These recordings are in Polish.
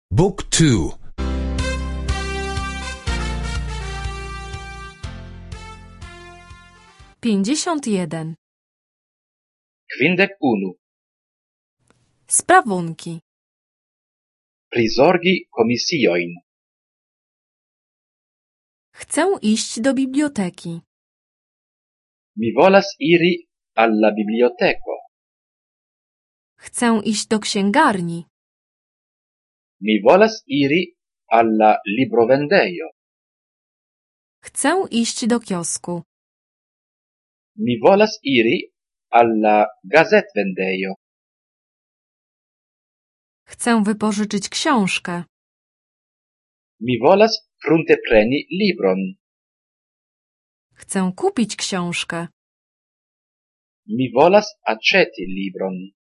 Book 2. 51. 51. Sprawunki. Prizorgi komisiojn. Chcę iść do biblioteki. Mi volas iri alla biblioteko. Chcę iść do księgarni. Mi volas iri alla librovendejo. Chcę iść do kiosku. Mi volas iri alla gazetvendejo. Chcę wypożyczyć książkę. Mi volas pruntepreni libron. Chcę kupić książkę. Mi volas aceti libron.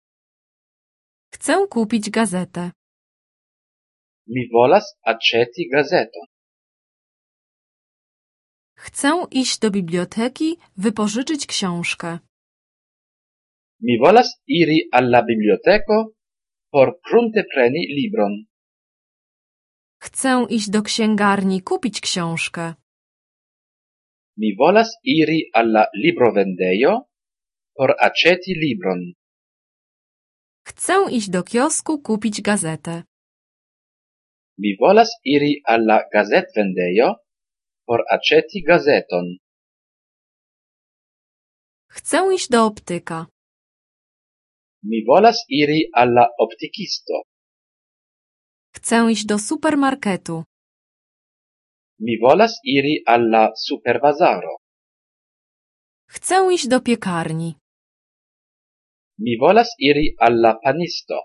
Chcę kupić gazetę. Mi volas aceti gazeton. Chcę iść do biblioteki, wypożyczyć książkę. Mi volas iri alla biblioteko por pruntepreni libron. Chcę iść do księgarni, kupić książkę. Mi volas iri alla librovendejo por aceti libron. Chcę iść do kiosku, kupić gazetę. Mi volas iri alla gazetvendejo por aceti gazeton. Chcę iść do optyka. Mi volas iri alla optikisto. Chcę iść do supermarketu. Mi volas iri alla superbazaro. Chcę iść do piekarni. Mi volas iri alla panisto.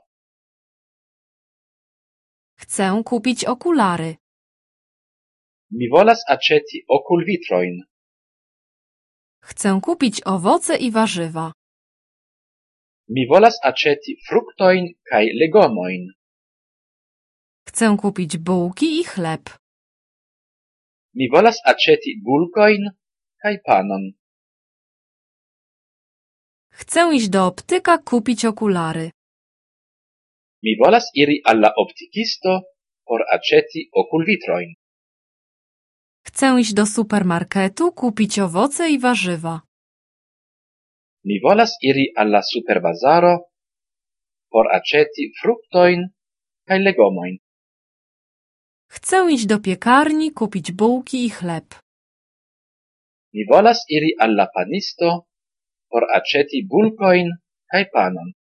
Chcę kupić okulary. Mi volas aceti okulvitroin. Chcę kupić owoce i warzywa. Mi volas aceti fruktoin kaj legomoin. Chcę kupić bułki i chleb. Mi volas aceti bulkoin kaj panon. Chcę iść do optyka, kupić okulary. Mi volas iri alla optikisto por aceti okulvitroin. Chcę iść do supermarketu, kupić owoce i warzywa. Mi volas iri alla superbazaro por aceti fruktoin kaj legomoin. Chcę iść do piekarni, kupić bułki i chleb. Mi volas iri alla panisto por aceti bulkoin kaj panon.